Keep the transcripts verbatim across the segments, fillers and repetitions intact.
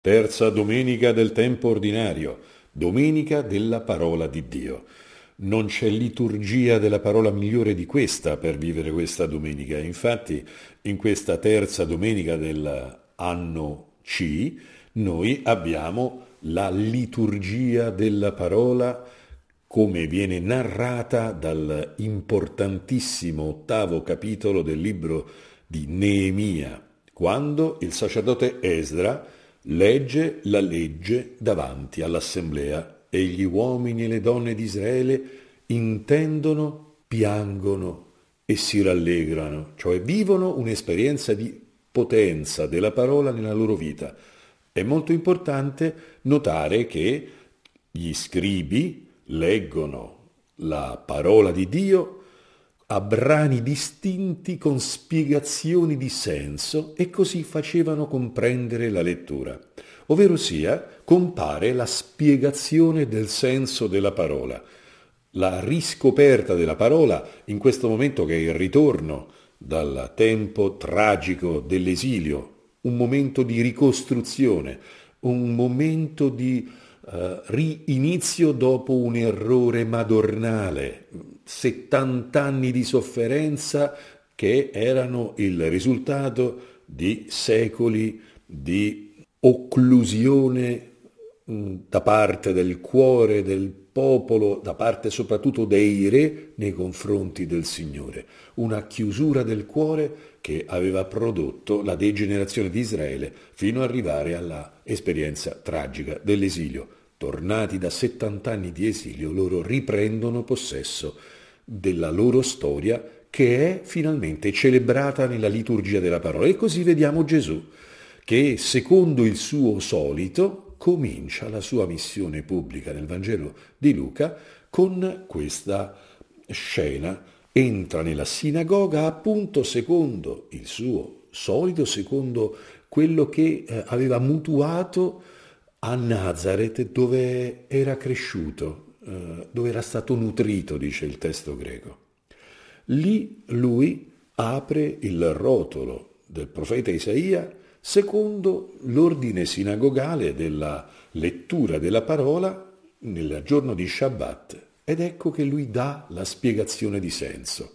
Terza domenica del tempo ordinario, domenica della parola di Dio. Non c'è liturgia della parola migliore di questa per vivere questa domenica. Infatti, in questa terza domenica dell'anno C, noi abbiamo la liturgia della parola come viene narrata dal importantissimo ottavo capitolo del libro di Neemia, quando il sacerdote Esdra legge la legge davanti all'assemblea e gli uomini e le donne di Israele intendono, piangono e si rallegrano, cioè vivono un'esperienza di potenza della parola nella loro vita. È molto importante notare che gli scribi leggono la parola di Dio a brani distinti con spiegazioni di senso e così facevano comprendere la lettura. Ovvero sia, compare la spiegazione del senso della parola, la riscoperta della parola in questo momento che è il ritorno dal tempo tragico dell'esilio, un momento di ricostruzione, un momento di uh, rinizio dopo un errore madornale, settant'anni di sofferenza che erano il risultato di secoli di occlusione mh, da parte del cuore del popolo, da parte soprattutto dei re nei confronti del Signore, una chiusura del cuore che aveva prodotto la degenerazione di Israele fino ad arrivare alla esperienza tragica dell'esilio. Tornati da settanta anni di esilio, loro riprendono possesso della loro storia che è finalmente celebrata nella liturgia della parola. E così vediamo Gesù che, secondo il suo solito, comincia la sua missione pubblica nel Vangelo di Luca con questa scena. Entra nella sinagoga appunto secondo il suo solito, secondo quello che eh, aveva mutuato a Nazareth, dove era cresciuto, eh, dove era stato nutrito, dice il testo greco. Lì lui apre il rotolo del profeta Isaia secondo l'ordine sinagogale della lettura della parola nel giorno di Shabbat. Ed ecco che lui dà la spiegazione di senso.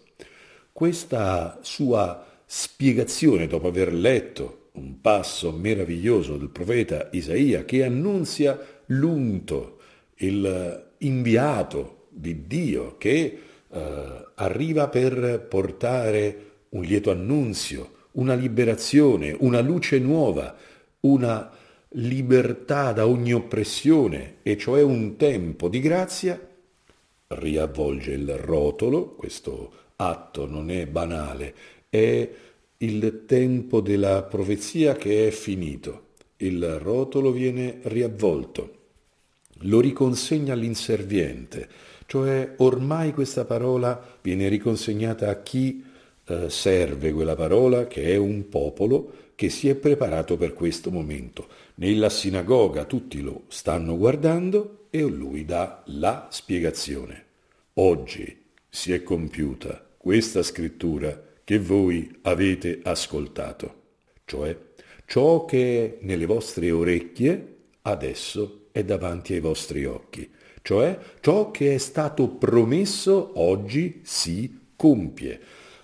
Questa sua spiegazione, dopo aver letto un passo meraviglioso del profeta Isaia che annunzia l'unto, il inviato di Dio che eh, arriva per portare un lieto annunzio, una liberazione, una luce nuova, una libertà da ogni oppressione, e cioè un tempo di grazia, riavvolge il rotolo. Questo atto non è banale, è il tempo della profezia che è finito. Il rotolo viene riavvolto, lo riconsegna all'inserviente, cioè ormai questa parola viene riconsegnata a chi eh, serve quella parola, che è un popolo che si è preparato per questo momento. Nella sinagoga tutti lo stanno guardando e lui dà la spiegazione. Oggi si è compiuta questa scrittura che voi avete ascoltato, cioè ciò che è nelle vostre orecchie adesso è davanti ai vostri occhi, cioè ciò che è stato promesso oggi si compie.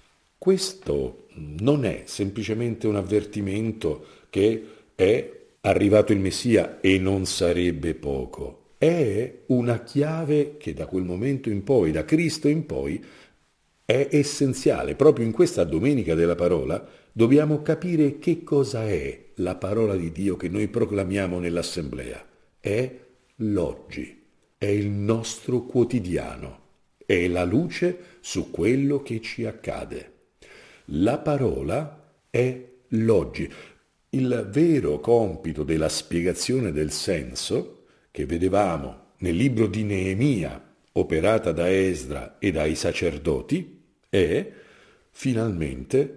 Questo non è semplicemente un avvertimento che è arrivato il Messia e non sarebbe poco. È una chiave che da quel momento in poi, da Cristo in poi, è essenziale. Proprio in questa domenica della parola dobbiamo capire che cosa è la parola di Dio che noi proclamiamo nell'assemblea. È l'oggi, è il nostro quotidiano, è la luce su quello che ci accade. La parola è l'oggi. Il vero compito della spiegazione del senso che vedevamo nel libro di Neemia, operata da Esdra e dai sacerdoti, è finalmente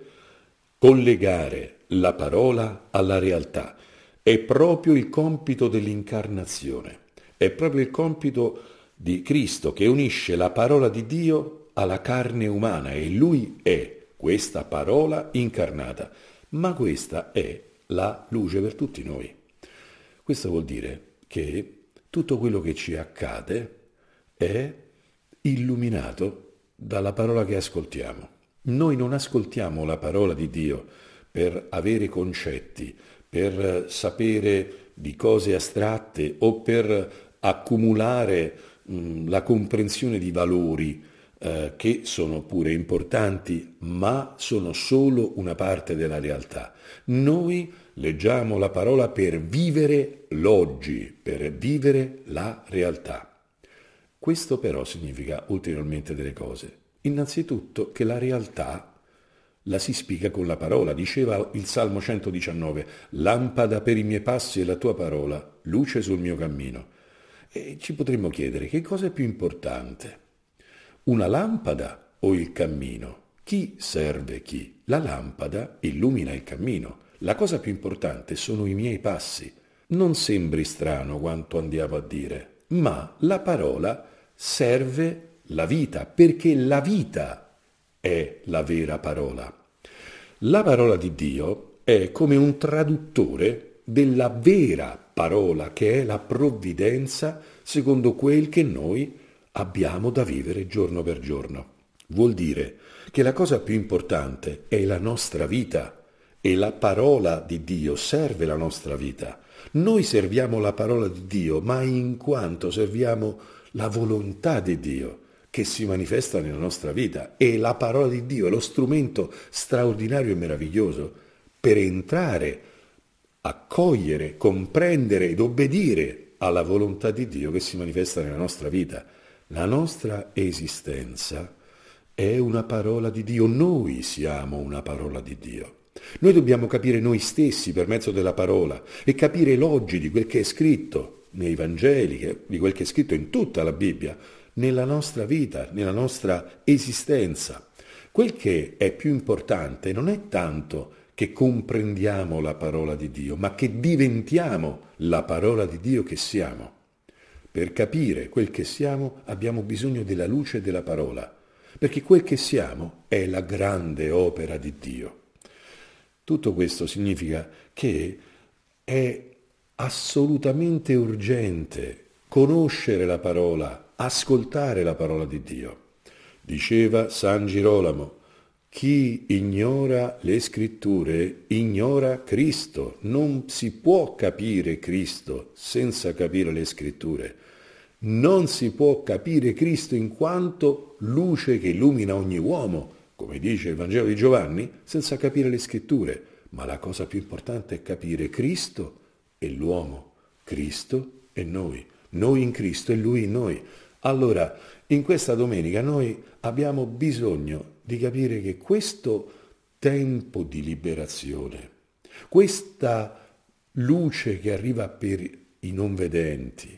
collegare la parola alla realtà. È proprio il compito dell'incarnazione, è proprio il compito di Cristo che unisce la parola di Dio alla carne umana, e lui è questa parola incarnata, ma questa è la luce per tutti noi. Questo vuol dire che tutto quello che ci accade è illuminato dalla parola che ascoltiamo. Noi non ascoltiamo la parola di Dio per avere concetti, per sapere di cose astratte o per accumulare mh, la comprensione di valori eh, che sono pure importanti, ma sono solo una parte della realtà. Noi leggiamo la parola per vivere l'oggi, per vivere la realtà. Questo però significa ulteriormente delle cose. Innanzitutto che la realtà la si spiega con la parola. Diceva il Salmo centodiciannove, lampada per i miei passi è la tua parola, luce sul mio cammino. E ci potremmo chiedere che cosa è più importante, una lampada o il cammino? Chi serve chi? La lampada illumina il cammino. La cosa più importante sono i miei passi. Non sembri strano quanto andiamo a dire, ma la parola serve la vita, perché la vita è la vera parola. La parola di Dio è come un traduttore della vera parola, che è la provvidenza secondo quel che noi abbiamo da vivere giorno per giorno. Vuol dire che la cosa più importante è la nostra vita e la parola di Dio serve la nostra vita. Noi serviamo la parola di Dio, ma in quanto serviamo la volontà di Dio che si manifesta nella nostra vita, e la parola di Dio è lo strumento straordinario e meraviglioso per entrare, accogliere, comprendere ed obbedire alla volontà di Dio che si manifesta nella nostra vita. La nostra esistenza è una parola di Dio, noi siamo una parola di Dio. Noi dobbiamo capire noi stessi per mezzo della parola e capire l'oggi di quel che è scritto nei Vangeli, di quel che è scritto in tutta la Bibbia, nella nostra vita, nella nostra esistenza. Quel che è più importante non è tanto che comprendiamo la parola di Dio, ma che diventiamo la parola di Dio che siamo. Per capire quel che siamo abbiamo bisogno della luce della parola, perché quel che siamo è la grande opera di Dio. Tutto questo significa che è assolutamente urgente conoscere la parola, ascoltare la parola di Dio. Diceva San Girolamo, chi ignora le scritture ignora Cristo. Non si può capire Cristo senza capire le scritture. Non si può capire Cristo in quanto luce che illumina ogni uomo, come dice il Vangelo di Giovanni, senza capire le scritture. Ma la cosa più importante è capire Cristo e l'uomo, Cristo e noi, noi in Cristo e Lui in noi. Allora, in questa domenica noi abbiamo bisogno di capire che questo tempo di liberazione, questa luce che arriva per i non vedenti,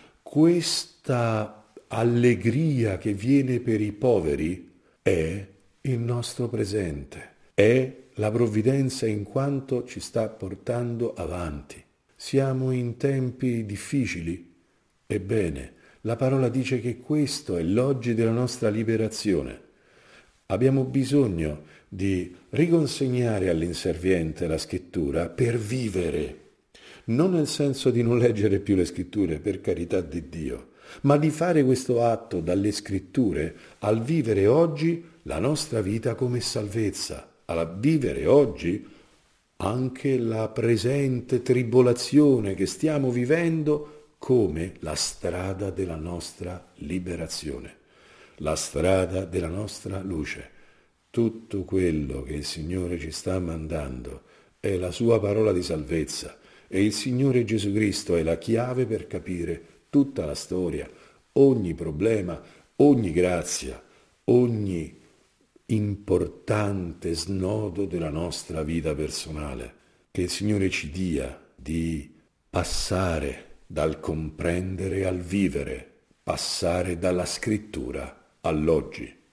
questa allegria che viene per i poveri è il nostro presente, è la provvidenza in quanto ci sta portando avanti. Siamo in tempi difficili? Ebbene, la parola dice che questo è l'oggi della nostra liberazione. Abbiamo bisogno di riconsegnare all'inserviente la scrittura per vivere, non nel senso di non leggere più le scritture, per carità di Dio, ma di fare questo atto dalle scritture al vivere oggi la nostra vita come salvezza, a vivere oggi anche la presente tribolazione che stiamo vivendo come la strada della nostra liberazione, la strada della nostra luce. Tutto quello che il Signore ci sta mandando è la sua parola di salvezza e il Signore Gesù Cristo è la chiave per capire tutta la storia, ogni problema, ogni grazia, ogni importante snodo della nostra vita personale. Che il Signore ci dia di passare dal comprendere al vivere, passare dalla scrittura all'oggi.